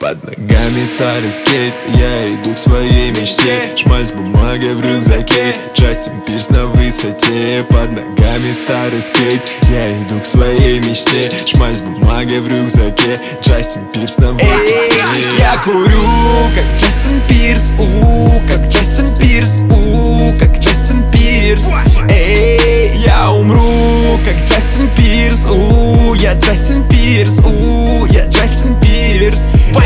Под ногами старый скейт, я иду к своей мечте. Шмаль с бумагой в рюкзаке, Джастин Пирс на высоте. Под ногами старый скейт, я иду к своей мечте. Шмаль с бумагой в рюкзаке, Джастин Пирс на высоте. Я курю, как Джастин Пирс, как Джастин Пирс, как Джастин Пирс. Эй, я умру, как Джастин Пирс, я Джастин Пирс, я Джастин Пирс.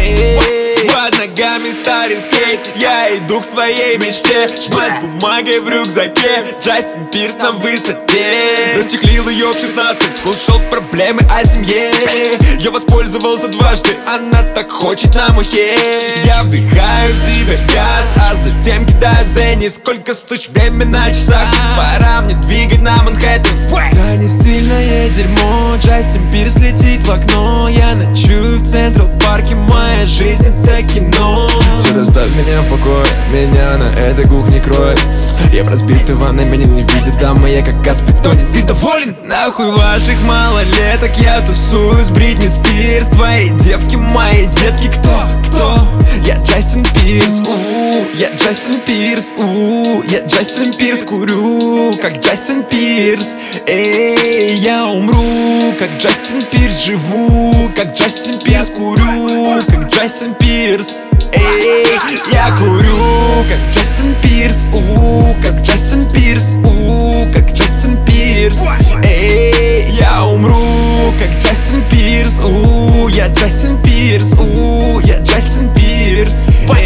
Под ногами старый скейт, я иду к своей мечте. Шмаль с бумагой в рюкзаке, Джастин Пирс на высоте. Расчехлил ее в 16, слушал проблемы о семье. Я воспользовался дважды, она так хочет на мухе. Я вдыхаю в себя газ, а затем кидаю зенни. Сколько стуч, время на часах, пора мне двигать на Манхэттен. Крайне стильное дерьмо, Джастин Пирс летит в окно. Я ночую в Централ Парке, моя жизнь это кино. Все, оставь меня в покое, меня на этой кухне кроет. Я в разбитой ванной, меня не видит дама, я как газ в бетоне. Ты доволен? Нахуй ваших малолеток, я тусую с Бритни Спирс. Твои девки, мои детки, кто? Я Джастин Пирс, я Джастин Пирс, я Джастин Пирс. Курю, как Джастин Пирс. Эй, я умру, как Джастин Пирс. Живу, как Джастин Пирс. Курю, как Джастин Пирс. Эй, я курю, как Джастин Пирс, как Джастин Пирс, как Джастин Пирс. Эй, я умру, как Джастин Пирс, я Джастин Пирс, я Джастин Пирс.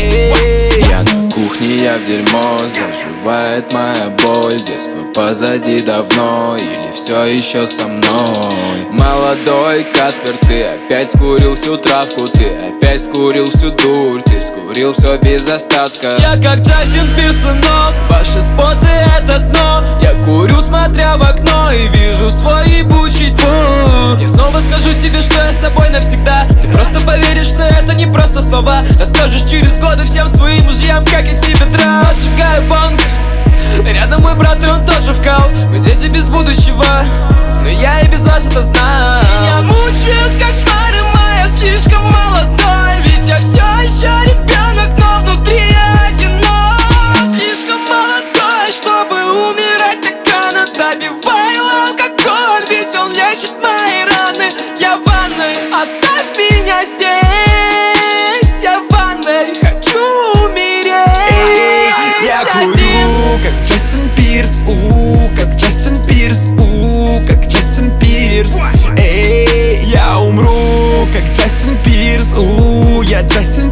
Я на кухне, я в дерьмо, заживает моя боль. Детство позади давно, или все еще со мной? Молодой Каспер, ты опять скурил всю травку, ты опять скурил всю дурь, ты скурил все без остатка. Я как Джастин Пирс, сынок, ваши споты это дно. Я курю, смотря в окно, и вижу свой ебучий двор. Я снова скажу тебе, что я с тобой навсегда. Ты просто поверишь, что это не просто слова. Расскажешь через годы всем своим мужьям, как я тебе драл. Отжигаю банк, рядом мой брат, и он тоже вкал. Мы дети без будущего, но я и без вас это знаю. Меня мучают кошмары, моя слишком молодой. Ведь я все еще ребенок, но внутри я одинок. Слишком молодой, чтобы умирать так рано. Добиваю алкоголь, ведь он лечит мои раны. Я в ванной, оставь меня здесь. Я в ванной, хочу умереть. Я курю, как Джастин Пирс, как Джастин Пирс, как Джастин Пирс. Эй, я умру, как Джастин Пирс, я Джастин